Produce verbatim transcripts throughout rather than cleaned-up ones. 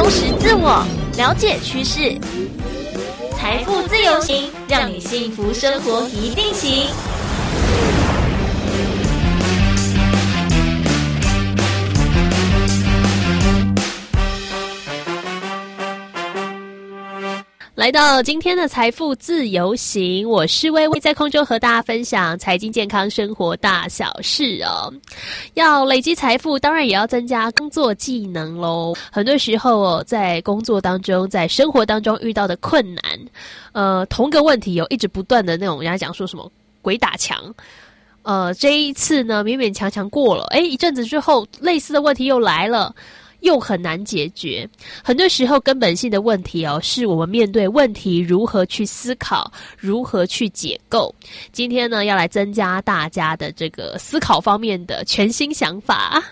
识自我，了解趋势，财富自由行，让你幸福生活一定行。来到今天的财富自由行，我是薇薇，在空中和大家分享财经健康生活大小事哦。要累积财富，当然也要增加工作技能咯。很多时候哦，在工作当中，在生活当中遇到的困难，呃，同个问题有、哦、一直不断的那种，人家讲说什么鬼打墙。呃，这一次呢，勉勉强强过了，诶，一阵子之后，类似的问题又来了。又很难解决，很多时候根本性的问题哦，是我们面对问题如何去思考，如何去解构。今天呢，要来增加大家的这个思考方面的全新想法。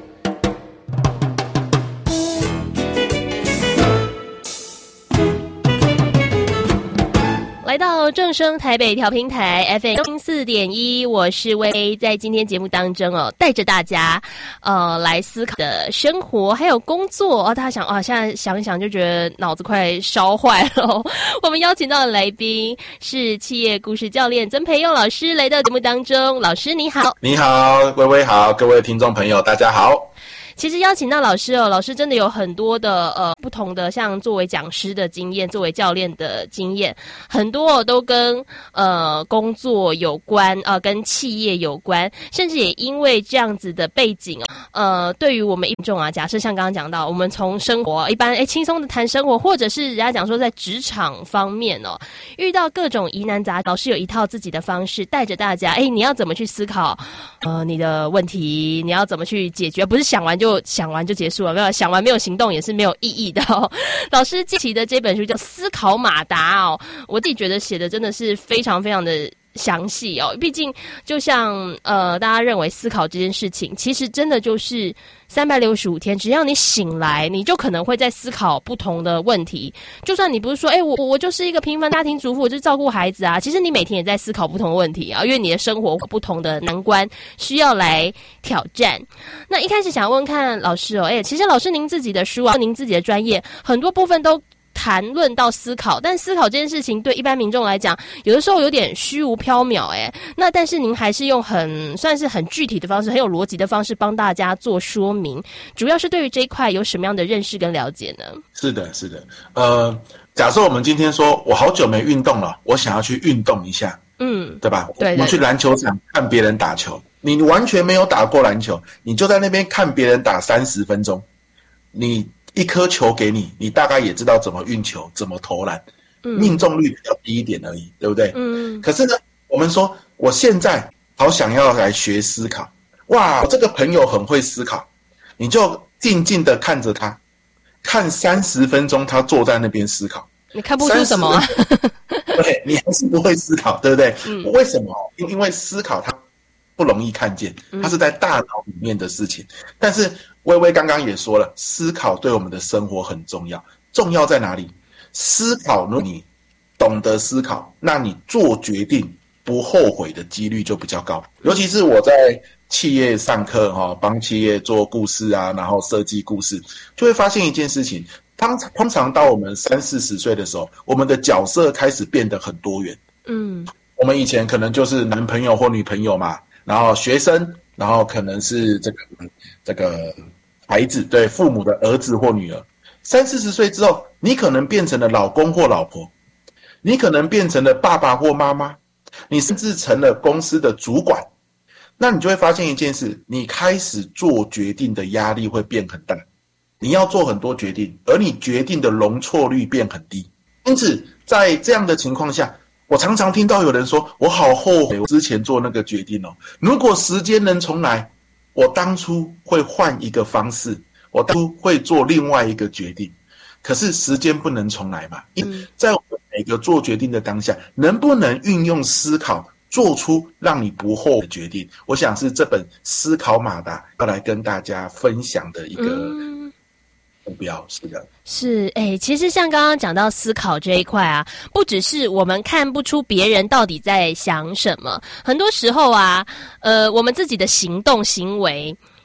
来到正声台北调频台 F M 零四点一，我是薇，在今天节目当中哦，带着大家呃来思考的生活还有工作哦。大家想啊，现在想一想就觉得脑子快烧坏了哦。我们邀请到的来宾是企业故事教练曾培佑老师来到节目当中，老师你好。 你好，薇薇好，各位听众朋友大家好。 其实邀请到老师哦，老师真的有很多的呃不同的，像作为讲师的经验，作为教练的经验，很多哦都跟呃工作有关，呃跟企业有关，甚至也因为这样子的背景哦，呃对于我们一众啊，假设像刚刚讲到，我们从生活一般诶轻松的谈生活，或者是人家讲说在职场方面哦，遇到各种疑难杂，老师有一套自己的方式，带着大家，诶你要怎么去思考呃你的问题，你要怎么去解决，不是想完就想完就结束了，没有想完没有行动也是没有意义的哦。老师近期的这本书叫《思考马达》哦，我自己觉得写的真的是非常非常的详细哦。毕竟就像呃大家认为思考这件事情，其实真的就是三百六十五天，只要你醒来，你就可能会在思考不同的问题。就算你不是说，哎，我我就是一个平凡家庭主妇，我就是照顾孩子啊，其实你每天也在思考不同的问题啊，因为你的生活有不同的难关需要来挑战。那一开始想问看老师哦，哎，其实老师您自己的书啊，您自己的专业，很多部分都谈论到思考，但思考这件事情对一般民众来讲，有的时候有点虚无缥缈诶。那但是您还是用很算是很具体的方式，很有逻辑的方式帮大家做说明。主要是对于这一块有什么样的认识跟了解呢？ 是的，是的。呃，假设我们今天说我好久没运动了，我想要去运动一下，嗯，对吧？对对对，我们去篮球场看别人打球，你完全没有打过篮球，你就在那边看别人打三十分钟，你一颗球给你，你大概也知道怎么运球，怎么投篮，嗯，命中率比较低一点而已，对不对？嗯。可是呢，我们说我现在好想要来学思考，哇，我这个朋友很会思考，你就静静的看着他，看三十分钟，他坐在那边思考， 你看不出什么啊？ 对，你还是不会思考，对不对？嗯。为什么？因因为思考它不容易看见，它是在大脑里面的事情，嗯，但是薇薇刚刚也说了，思考对我们的生活很重要。重要在哪里？思考，如果你懂得思考，那你做决定不后悔的几率就比较高。尤其是我在企业上课哈，帮企业做故事啊，然后设计故事，就会发现一件事情，通常通常到我们三四十岁的时候，我们的角色开始变得很多元。嗯，我们以前可能就是男朋友或女朋友嘛，然后学生，然后可能是这个这个孩子，对，父母的儿子或女儿。三四十岁之后，你可能变成了老公或老婆，你可能变成了爸爸或妈妈，你甚至成了公司的主管。那你就会发现一件事，你开始做决定的压力会变很大，你要做很多决定，而你决定的容错率变很低。因此在这样的情况下，我常常听到有人说，我好后悔我之前做那个决定哦，如果时间能重来，我当初会换一个方式，我当初会做另外一个决定。可是时间不能重来嘛，嗯，在我们每个做决定的当下，能不能运用思考做出让你不后悔的决定，我想是这本思考马达要来跟大家分享的一个目标。是的， 是诶、欸、其实像刚刚讲到思考这一块啊，不只是我们看不出别人到底在想什么，很多时候啊呃我们自己的行动行为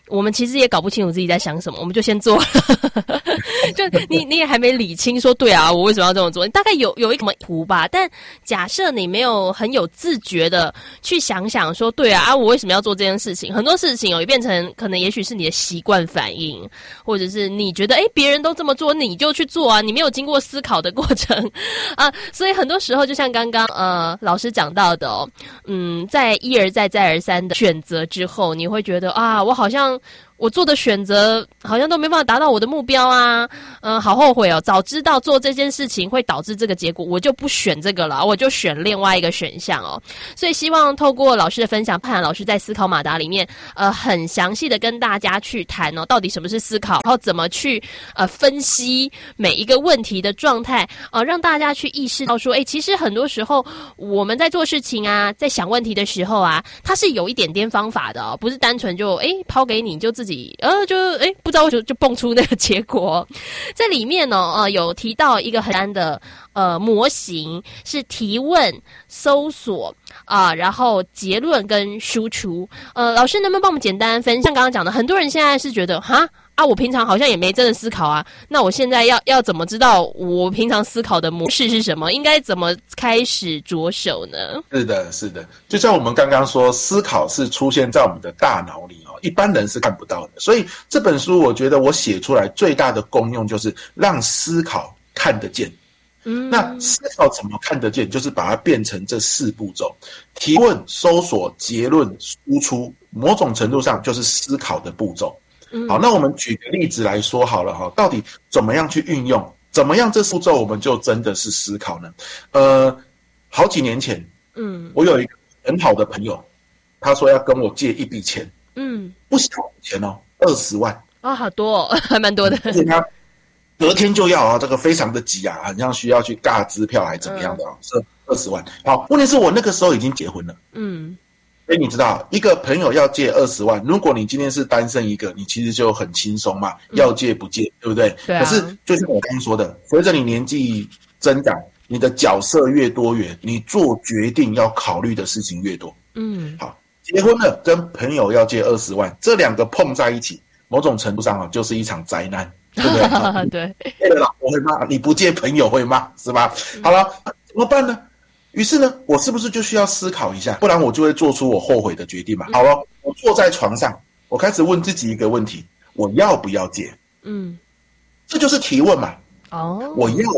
我们其实也搞不清楚自己在想什么，我们就先做了。就你你也还没理清说对啊，我为什么要这么做？你大概有有一个什么图吧，但假设你没有很有自觉的去想想说对啊啊，我为什么要做这件事情？很多事情哦，也变成可能也许是你的习惯反应，或者是你觉得诶别人都这么做，你就去做啊，你没有经过思考的过程啊，所以很多时候就像刚刚呃老师讲到的哦，嗯，在一而再再而三的选择之后，你会觉得啊，我好像。我做的选择好像都没办法达到我的目标啊，嗯，好后悔哦！早知道做这件事情会导致这个结果，我就不选这个了，我就选另外一个选项哦。所以希望透过老师的分享，盼涵老师在思考马达里面，呃，很详细的跟大家去谈哦，到底什么是思考，然后怎么去呃分析每一个问题的状态，呃，让大家去意识到说，哎，其实很多时候我们在做事情啊，在想问题的时候啊，它是有一点点方法的哦，不是单纯就哎抛给你就自己。呃，就诶不知道为什么就蹦出那个结果，在里面呢，呃，有提到一个很单的呃模型，是提问、搜索啊、呃，然后结论跟输出。呃，老师能不能帮我们简单分享？像刚刚讲的，很多人现在是觉得哈。啊，我平常好像也没真的思考啊，那我现在要要怎么知道我平常思考的模式是什么？应该怎么开始着手呢？ 是的，是的，就像我们刚刚说，思考是出现在我们的大脑里哦，一般人是看不到的。所以这本书我觉得我写出来最大的功用就是让思考看得见。嗯，那思考怎么看得见？就是把它变成这四步骤：提问、搜索、结论、输出。某种程度上就是思考的步骤。好，那我们举个例子来说好了哈，到底怎么样去运用？怎么样这步骤我们就真的是思考呢？呃，好几年前，嗯，我有一个很好的朋友，他说要跟我借一笔钱，嗯，不小的钱哦，二十万啊、哦，好多、哦，还蛮多的。 而且他隔天就要啊，这个非常的急啊，很像需要去尬支票还怎么样的啊，是二十万。好，问题是我那个时候已经结婚了，嗯。所以你知道，一个朋友要借二十万，如果你今天是单身一个，你其实就很轻松嘛，要借不借，对不对？对啊。可是就像我刚刚说的，随着你年纪增长，你的角色越多元，你做决定要考虑的事情越多。嗯，好，结婚了跟朋友要借二十万，这两个碰在一起，某种程度上啊，就是一场灾难，对不对？ 对， 借了老婆会骂，你不借朋友会骂，是吧？好了，怎么办呢？于是呢，我是不是就需要思考一下，不然我就会做出我后悔的决定嘛？好了，我坐在床上，我开始问自己一个问题：我要不要借？嗯，这就是提问嘛。哦，我要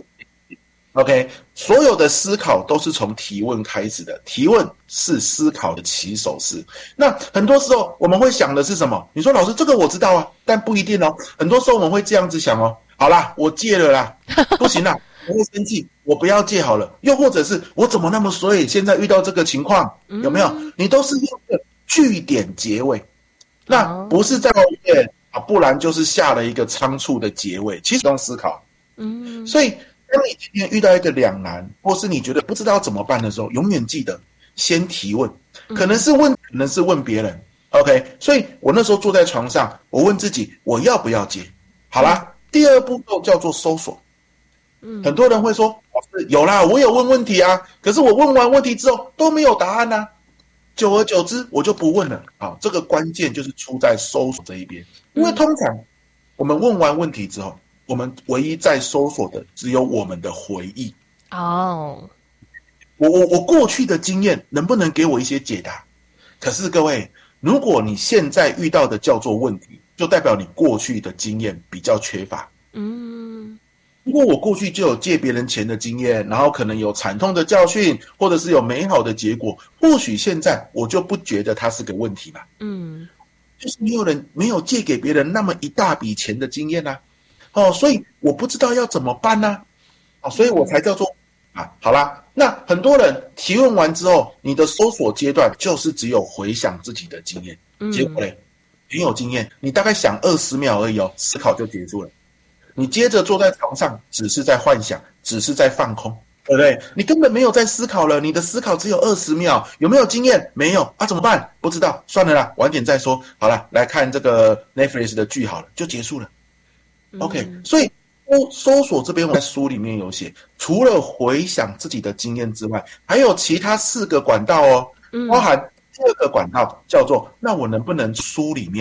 ，OK， 所有的思考都是从提问开始的，提问是思考的起手式。那很多时候我们会想的是什么？你说老师，这个我知道啊，但不一定哦。很多时候我们会这样子想哦，好啦，我借了啦，不行啦。我会生气，我不要借好了。又或者是我怎么那么衰？现在遇到这个情况，有没有？你都是用个句点结尾，那不是在后面啊，不然就是下了一个仓促的结尾。其实不用思考，嗯。所以当你今天遇到一个两难，或是你觉得不知道怎么办的时候，永远记得先提问，可能是问，可能是问别人。OK， 所以我那时候坐在床上，我问自己，我要不要借？好啦，第二步骤叫做搜索。嗯，很多人会说，老师有啦，我有问问题啊，可是我问完问题之后都没有答案啊，久而久之我就不问了。好，这个关键就是出在搜索这一边，因为通常我们问完问题之后，我们唯一在搜索的只有我们的回忆。哦，我我我过去的经验能不能给我一些解答？可是各位，如果你现在遇到的叫做问题，就代表你过去的经验比较缺乏。嗯。如果我过去就有借别人钱的经验，然后可能有惨痛的教训，或者是有美好的结果，或许现在我就不觉得它是个问题嘛。嗯，就是没有人没有借给别人那么一大笔钱的经验啊，哦，所以我不知道要怎么办呢、啊？哦，所以我才叫做啊，好啦，那很多人提问完之后，你的搜索阶段就是只有回想自己的经验，嗯、结果嘞，没有经验，你大概想二十秒而已哦，思考就结束了。你接着坐在床上，只是在幻想，只是在放空，对不对？你根本没有在思考了，你的思考只有二十秒，有没有经验？没有啊，怎么办？不知道，算了啦，晚点再说。好了，来看这个 Netflix 的剧好了，就结束了。嗯、OK， 所以搜索这边我在书里面有写，除了回想自己的经验之外，还有其他四个管道哦，包含第二个管道叫做，那我能不能书里面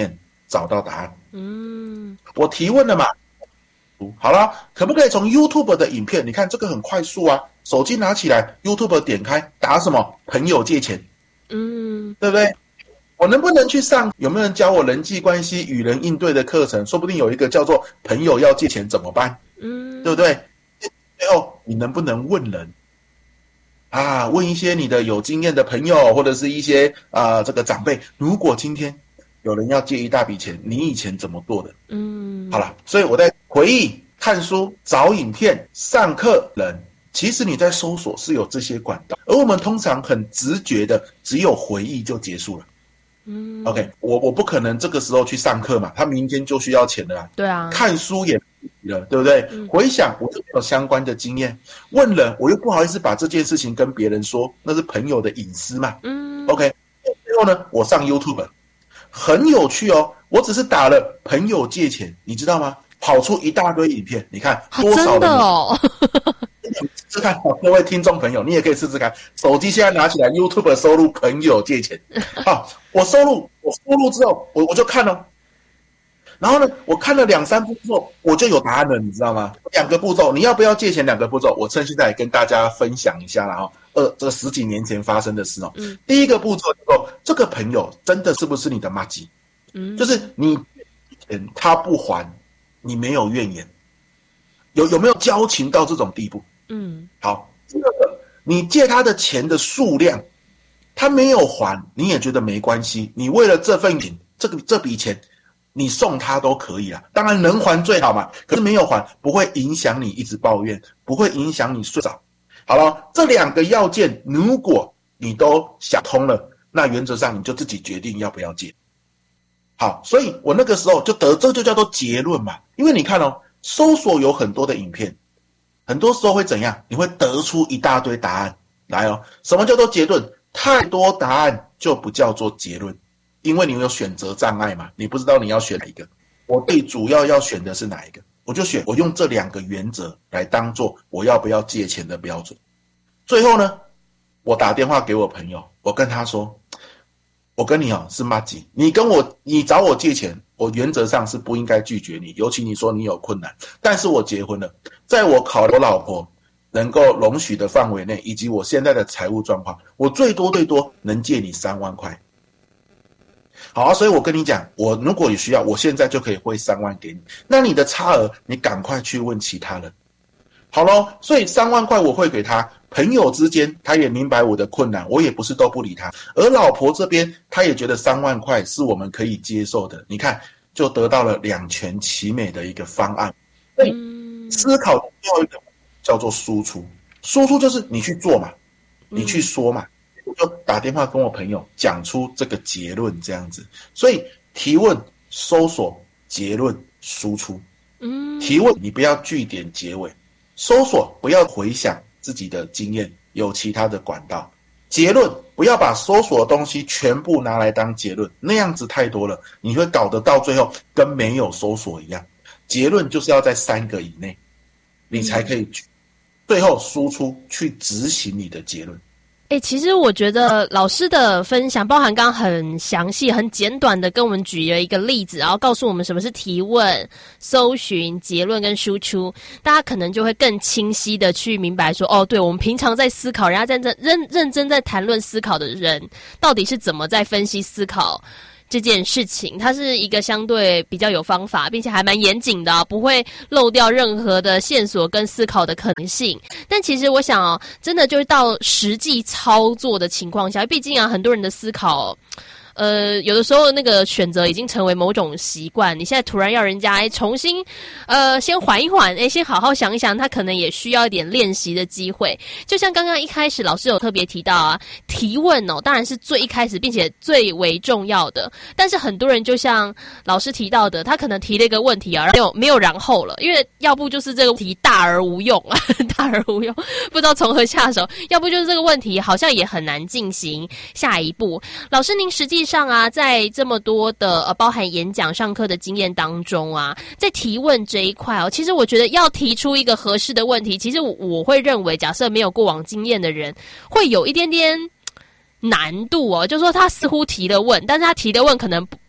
找到答案。 嗯， 我提问了嘛，好了，可不可以从 YouTube 的影片？你看这个很快速啊，手机拿起来 YouTube 点开，打什么？朋友借钱， 嗯， 对不对？我能不能去上？有没有人教我人际关系与人应对的课程？说不定有一个叫做朋友要借钱怎么办？ 嗯， 对不对？最后你能不能问人啊？问一些你的有经验的朋友，或者是一些啊、呃、这个长辈。如果今天有人要借一大笔钱，你以前怎么做的？ 嗯， 好了，所以我在回忆、看书、找影片、上课人，其实你在搜索是有这些管道，而我们通常很直觉的只有回忆就结束了。 嗯 OK， 我我不可能这个时候去上课嘛，他明天就需要钱了啊。 对啊， 看书也了，对不对？ 嗯回想我就没有相关的经验，问人我又不好意思把这件事情跟别人说，那是朋友的隐私嘛。 嗯 OK， 最后呢，我上 YouTube， 很有趣哦。我只是打了朋友借钱，你知道吗？跑出一大堆影片，你看多少人、 啊、真的哦。 试试看，各位听众朋友，你也可以试试看。手机现在拿起来 ，YouTube 收录朋友借钱。好，我收录，我收录之后，我我就看了。然后呢，我看了两三步骤，我就有答案了，你知道吗？两个步骤，你要不要借钱？两个步骤，我趁现在跟大家分享一下啦哈。呃，这十几年前发生的事哦。嗯。第一个步骤叫做，这个朋友真的是不是你的麻吉？嗯。就是你钱他不还，你没有怨言，有有没有交情到这种地步？嗯。好，第二个，你借他的钱的数量，他没有还，你也觉得没关系，你为了这份钱，这个这笔钱。你送他都可以啦，当然能还最好嘛。可是没有还，不会影响你一直抱怨，不会影响你睡着。好了，这两个要件，如果你都想通了，那原则上你就自己决定要不要借。好，所以我那个时候就得，这就叫做结论嘛。因为你看哦，搜索有很多的影片，很多时候会怎样？你会得出一大堆答案来哦。什么叫做结论？太多答案就不叫做结论。因为你有选择障碍嘛，你不知道你要选哪一个。我最主要要选的是哪一个，我就选我用这两个原则来当做我要不要借钱的标准。最后呢，我打电话给我朋友，我跟他说，我跟你哦是麻吉，你跟我你找我借钱，我原则上是不应该拒绝你，尤其你说你有困难，但是我结婚了，在我考虑我老婆能够容许的范围内，以及我现在的财务状况，我最多最多能借你三万块。好啊，所以我跟你讲，我如果有需要，我现在就可以汇三万给你。那你的差额，你赶快去问其他人。好咯，所以三万块我会给他。朋友之间，他也明白我的困难，我也不是都不理他。而老婆这边，他也觉得三万块是我们可以接受的。你看，就得到了两全其美的一个方案。所以思考的最后一个叫做输出，输出就是你去做嘛，你去说嘛。我就打电话跟我朋友讲出这个结论，这样子。所以提问、搜索、结论、输出。嗯，提问你不要句点结尾，搜索不要回想自己的经验，有其他的管道。结论不要把搜索的东西全部拿来当结论，那样子太多了，你会搞得到最后跟没有搜索一样。结论就是要在三个以内，你才可以最后输出去执行你的结论。 欸，其实我觉得老师的分享包含刚刚很详细很简短的跟我们举了一个例子，然后告诉我们什么是提问、搜寻、结论跟输出，大家可能就会更清晰的去明白说，哦，对，我们平常在思考，人家真正认认真在谈论思考的人到底是怎么在分析思考这件事情，它是一个相对比较有方法，并且还蛮严谨的啊，不会漏掉任何的线索跟思考的可能性。但其实我想哦，真的就是到实际操作的情况下，毕竟啊，很多人的思考呃，有的时候那个选择已经成为某种习惯，你现在突然要人家哎重新呃先缓一缓，哎先好好想一想，他可能也需要一点练习的机会。就像刚刚一开始老师有特别提到啊，提问哦当然是最一开始并且最为重要的，但是很多人就像老师提到的，他可能提了一个问题啊，没有没有然后了，因为要不就是这个问题大而无用啊，大而无用，不知道从何下手，要不就是这个问题好像也很难进行下一步。老师您实际上啊，在这么多的呃包含演讲、上课的经验当中啊，在提问这一块哦，其实我觉得要提出一个合适的问题，其实我我会认为，假设没有过往经验的人，会有一点点难度哦，就是说他似乎提了问，但是他提的问可能不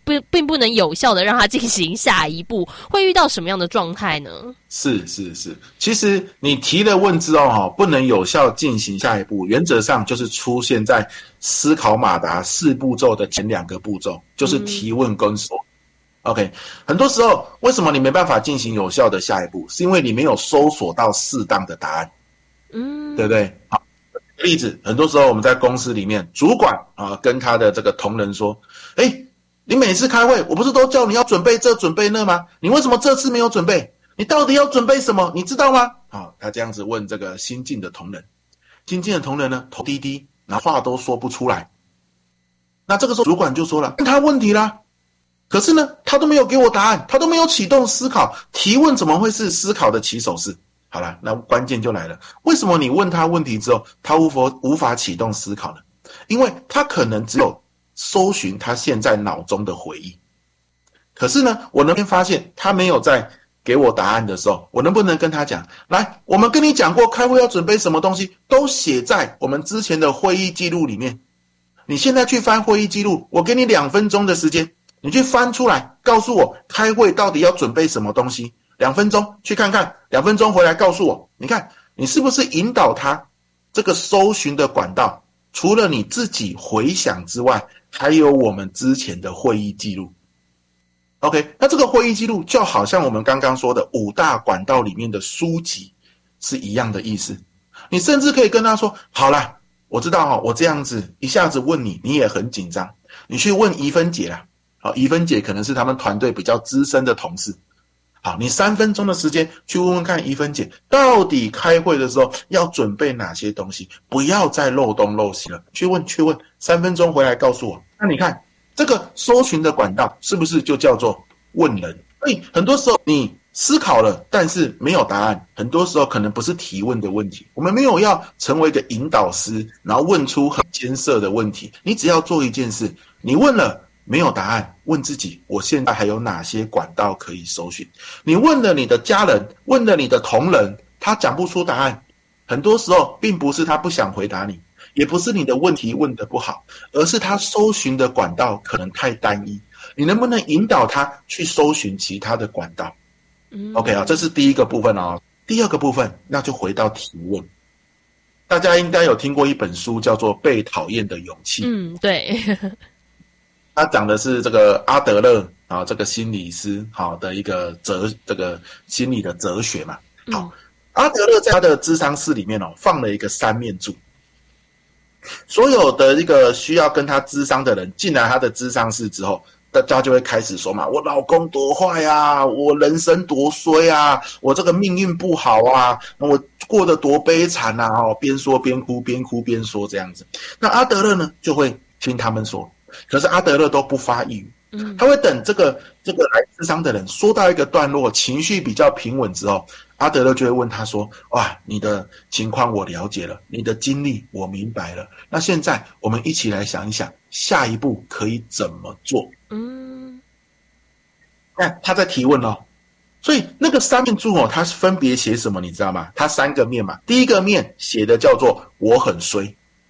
不并不能有效的让他进行下一步，会遇到什么样的状态呢？ 是是是，其实你提了问之后哈，不能有效进行下一步，原则上就是出现在思考马达四步骤的前两个步骤，就是提问跟说。嗯OK， 很多时候为什么你没办法进行有效的下一步，是因为你没有搜索到适当的答案，嗯，对不对？好，例子，很多时候我们在公司里面，主管啊跟他的这个同仁说，诶，你每次开会，我不是都叫你要准备这准备那吗？你为什么这次没有准备？你到底要准备什么？你知道吗？好，他这样子问这个新进的同仁，新进的同仁呢头低低，然后话都说不出来。那这个时候主管就说了，问他问题啦。可是呢，他都没有给我答案，他都没有启动思考，提问怎么会是思考的起手式？好了，那关键就来了，为什么你问他问题之后，他无法无法启动思考呢？因为他可能只有搜寻他现在脑中的回忆。可是呢，我那边发现他没有在给我答案的时候，我能不能跟他讲，来，我们跟你讲过开会要准备什么东西，都写在我们之前的会议记录里面。你现在去翻会议记录，我给你两分钟的时间。你去翻出来，告诉我开会到底要准备什么东西？两分钟去看看，两分钟回来告诉我。你看，你是不是引导他这个搜寻的管道？除了你自己回想之外，还有我们之前的会议记录。OK， 那这个会议记录就好像我们刚刚说的五大管道里面的书籍是一样的意思。你甚至可以跟他说：好啦，我知道哦，我这样子一下子问你，你也很紧张，你去问怡芬姐啦。好，怡芬姐可能是他们团队比较资深的同事。好，你三分钟的时间去问问看怡芬姐，到底开会的时候要准备哪些东西，不要再漏东漏西了。去问去问，三分钟回来告诉我。那你看这个搜寻的管道是不是就叫做问人？所以很多时候你思考了，但是没有答案，很多时候可能不是提问的问题。我们没有要成为一个引导师，然后问出很艰涩的问题。你只要做一件事，你问了没有答案，问自己我现在还有哪些管道可以搜寻。你问了你的家人，问了你的同仁，他讲不出答案，很多时候并不是他不想回答你，也不是你的问题问得不好，而是他搜寻的管道可能太单一。你能不能引导他去搜寻其他的管道？嗯 OK 啊，这是第一个部分哦。第二个部分，那就回到提问。大家应该有听过一本书叫做《被讨厌的勇气》。 嗯，对。 他讲的是这个阿德勒啊，这个心理师好的一个哲，这个心理的哲学嘛。好，嗯、阿德勒在他的諮商室里面哦，放了一个三面柱。所有的一个需要跟他諮商的人进来他的諮商室之后，大家就会开始说嘛，我老公多坏啊，我人生多衰啊，我这个命运不好啊，我过得多悲惨啊，哦，边说边哭，边哭边说这样子。那阿德勒呢，就会听他们说。可是阿德勒都不发一语，他会等这个这个来諮商的人说到一个段落，情绪比较平稳之后，阿德勒就会问他说：哇，你的情况我了解了，你的经历我明白了，那现在我们一起来想一想，下一步可以怎么做？嗯，看他在提问哦，所以那个三面柱哦，它分别写什么你知道吗？它三个面嘛，第一个面写的叫做我很衰。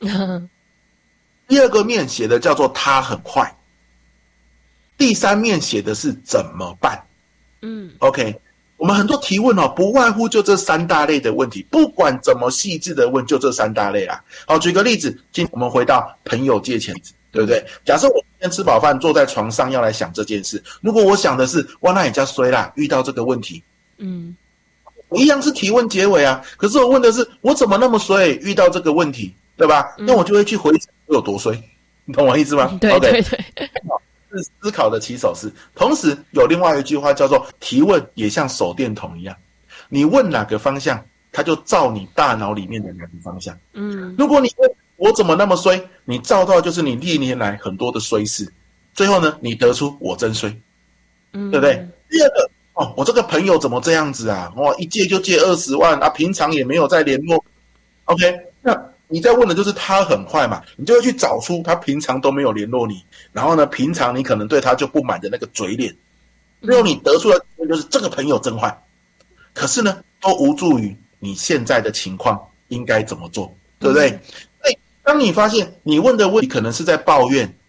第二个面写的叫做他很坏，第三面写的是怎么办。嗯 OK， 我们很多提问哦，不外乎就这三大类的问题，不管怎么细致的问，就这三大类啦。好，举个例子，今天我们回到朋友借钱，对不对？假设我今天吃饱饭坐在床上要来想这件事，如果我想的是哇那也叫衰啦，遇到这个问题，嗯，我一样是提问结尾啊，可是我问的是我怎么那么衰遇到这个问题，对吧？那我就会去回想我有多衰，你懂我意思吗？ 对对对， 是思考的起手式。同时有另外一句话叫做提问也像手电筒一样，你问哪个方向，它就照你大脑里面的哪个方向。嗯，如果你问我怎么那么衰，你照到就是你历年来很多的衰事，最后呢，你得出我真衰，嗯，对不对？第二个哦，我这个朋友怎么这样子啊？哇，一借就借二十万啊，平常也没有再联络。OK， 那你在问的就是他很坏嘛，你就会去找出他平常都没有联络你，然后呢，平常你可能对他就不满的那个嘴脸，最后你得出的就是这个朋友真坏。可是呢，都无助于你现在的情况应该怎么做，对不对？所以当你发现你问的问题可能是在抱怨，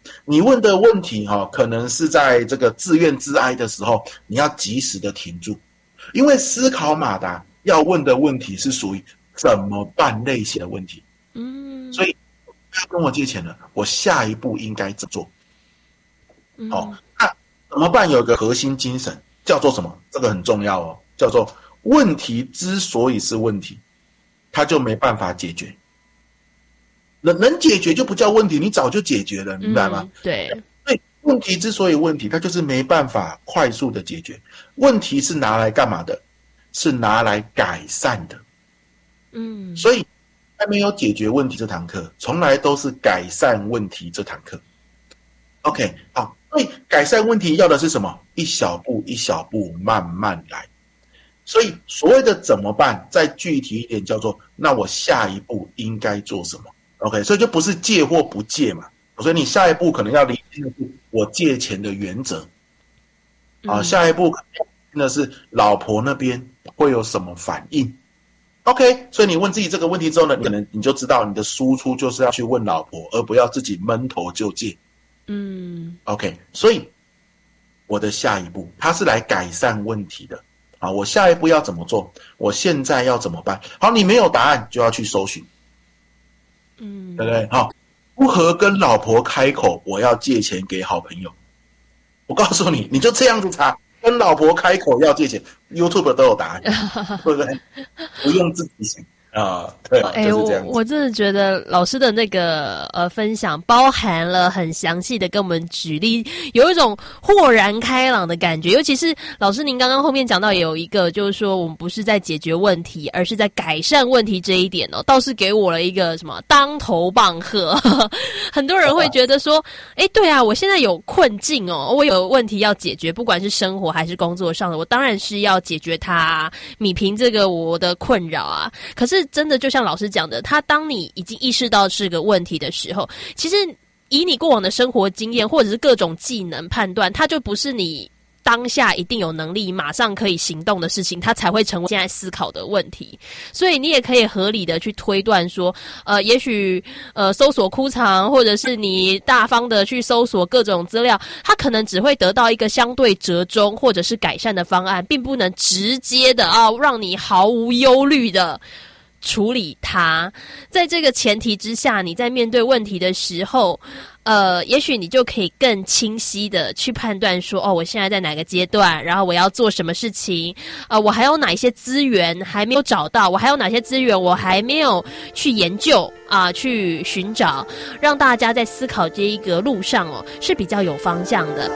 你问的问题哈、哦，可能是在这个自怨自哀的时候，你要及时的停住，因为思考马达要问的问题是属于怎么办类型的问题。嗯，所以要跟我借钱了，我下一步应该怎么做？嗯、哦，那怎么办？有一个核心精神叫做什么？这个很重要哦，叫做问题之所以是问题，它就没办法解决。能能解决就不叫问题，你早就解决了，明白吗？ 嗯、对。 所以问题之所以问题，它就是没办法快速的解决。问题是拿来干嘛的？是拿来改善的。嗯，所以还没有解决问题这堂课，从来都是改善问题这堂课。OK， 好，所以改善问题要的是什么？一小步一小步慢慢来。所以所谓的怎么办，再具体一点叫做，那我下一步应该做什么？ OK， 所以就不是借或不借嘛。所以你下一步可能要厘清的是我借钱的原则。啊，下一步可能的是老婆那边会有什么反应。OK， 所以你问自己这个问题之后呢，可能你就知道你的输出就是要去问老婆，而不要自己闷头就借。嗯 ，OK， 所以我的下一步，它是来改善问题的。好，我下一步要怎么做？我现在要怎么办？好，你没有答案就要去搜寻，嗯，对不对？好，如何跟老婆开口？我要借钱给好朋友。我告诉你，你就这样子查，跟老婆开口要借钱 ，YouTube 都有答案，对不对？不用自己想。啊，对， 哎、 就是这样子。 我我真的觉得老师的那个呃分享包含了很详细的跟我们举例，有一种豁然开朗的感觉。尤其是老师您刚刚后面讲到有一个，就是说我们不是在解决问题，而是在改善问题这一点哦，倒是给我了一个什么当头棒喝。很多人会觉得说，哎，对啊，我现在有困境哦，我有问题要解决，不管是生活还是工作上的，我当然是要解决它、啊，弭平这个我的困扰啊。可是真的就像老师讲的，他当你已经意识到是个问题的时候，其实以你过往的生活经验或者是各种技能判断，它就不是你当下一定有能力马上可以行动的事情，它才会成为现在思考的问题。所以你也可以合理的去推断说，呃，也许呃搜索枯藏，或者是你大方的去搜索各种资料，它可能只会得到一个相对折中或者是改善的方案，并不能直接的啊让你毫无忧虑的处理它。在这个前提之下，你在面对问题的时候，呃，也许你就可以更清晰的去判断说，哦，我现在在哪个阶段，然后我要做什么事情，呃，我还有哪一些资源还没有找到，我还有哪些资源我还没有去研究啊、呃，去寻找，让大家在思考这一个路上哦是比较有方向的。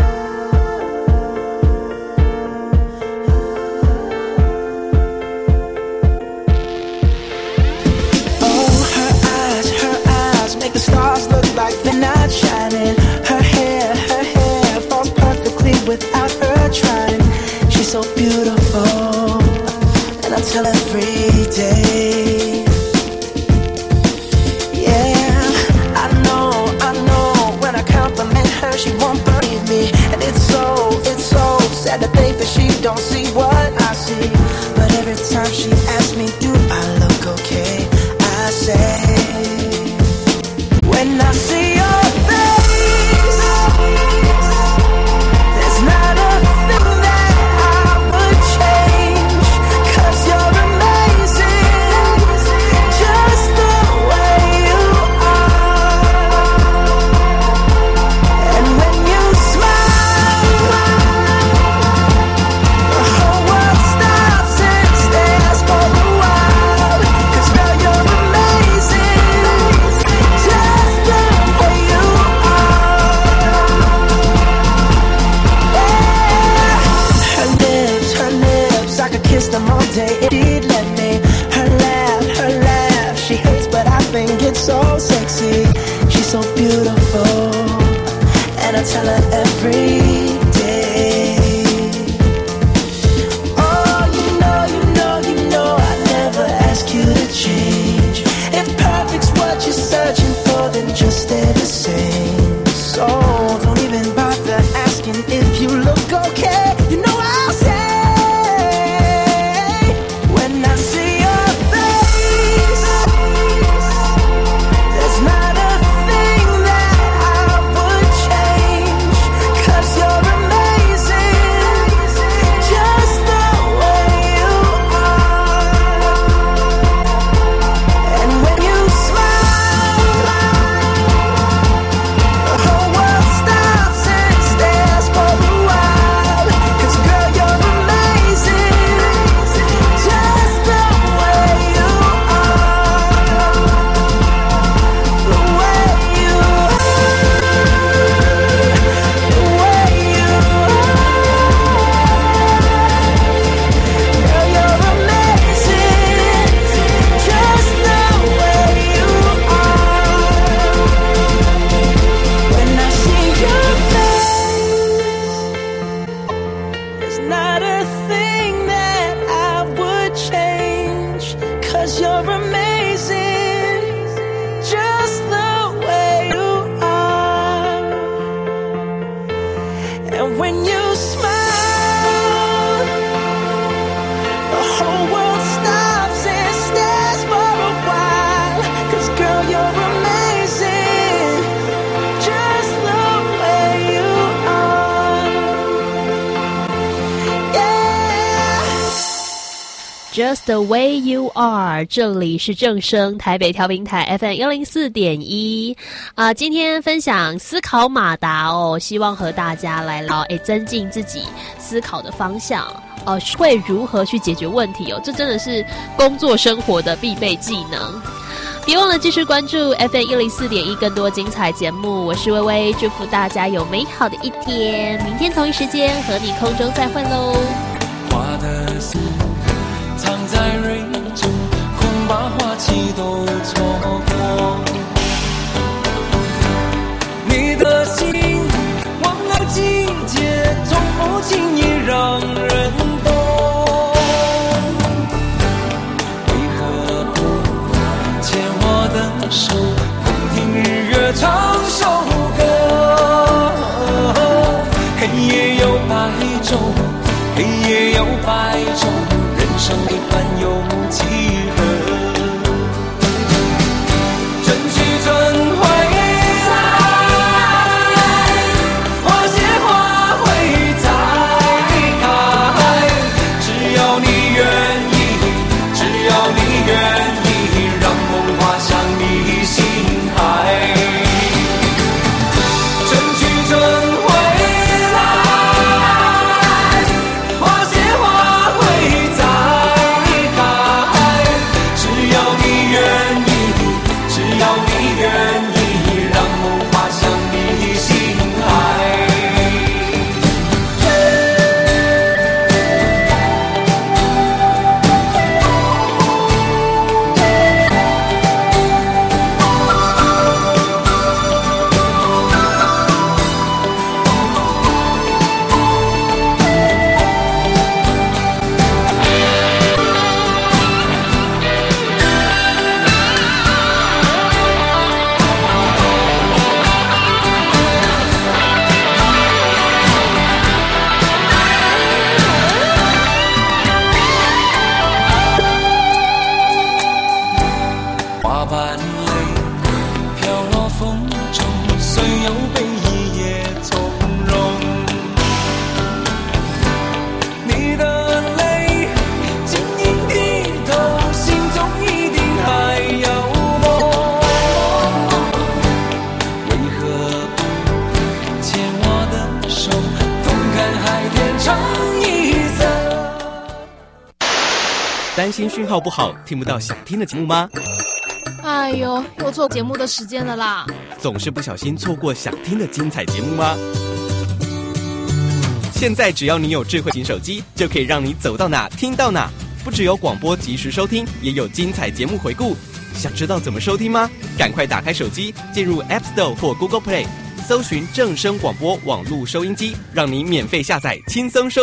The stars look like they're not shining. Her hair, her hair falls perfectly without her trying. She's so beautiful, and I tell her every day. Yeah, I know, I know. When I compliment her, she won't believe me, and it's so, it's so sad to think that she don't see what I see. But every time she asks me, do I look okay? I say.When I see your face, there's not a thing that I would change, 'cause you're amazing, just the way you are. And when you smile, the whole world stops and stares for a while, 'cause girl, you're amazing.Kiss them all day, indeed, let me. Her laugh, her laugh, she hates, but I think it's so sexy. She's so beautiful, and I tell her every day. Oh, you know, you know, you know, I never ask you to change. If perfect's what you're searching for, then just stay the same. So don't even bother asking if you look okay. You know I'll say.When I see your face, there's not a thing that I would not a thing that I would change, 'cause you're amazing, just the way you are. And when you smile, the whole world stops and stares for a while, 'cause girl, you're amazing, just the way you are. Yeah. Just the way you are， 这里是正声台北调频台 F M 一零四点一啊，今天分享思考马达哦，希望和大家来聊，诶，增进自己思考的方向，呃，会如何去解决问题哦，这真的是工作生活的必备技能。别忘了继续关注 F M 一零四点一更多精彩节目，我是薇薇，祝福大家有美好的一天，明天同一时间和你空中再会喽。 花的心藏在蕊中，恐把花期都错过。你的心忘了季节，从不轻易让人懂。为何不牵我的手，共听日月唱首歌？黑夜有白昼，黑夜有白昼，人生一般有几何？春去春回来，花谢花会再开。只要你愿意，只要你愿意，让梦滑向你心海。春去春回来，花谢花会再开。只要你愿意，只要你愿意，让梦滑向你心海。花瓣泪飘落风中，虽有悲意也从容。你的泪晶莹剔透，心中一定还有梦。为何不牵我的手，同看海天成一色？ 担心讯号不好，听不到想听的节目吗？ 哎呦，又错节目的时间了啦！ 总是不小心错过想听的精彩节目吗？现在只要你有智慧型手机，就可以让你走到哪听到哪。不只有广播及时收听，也有精彩节目回顾。想知道怎么收听吗？赶快打开手机，进入 App Store 或 Google Play， 搜寻正声广播网络收音机，让你免费下载，轻松收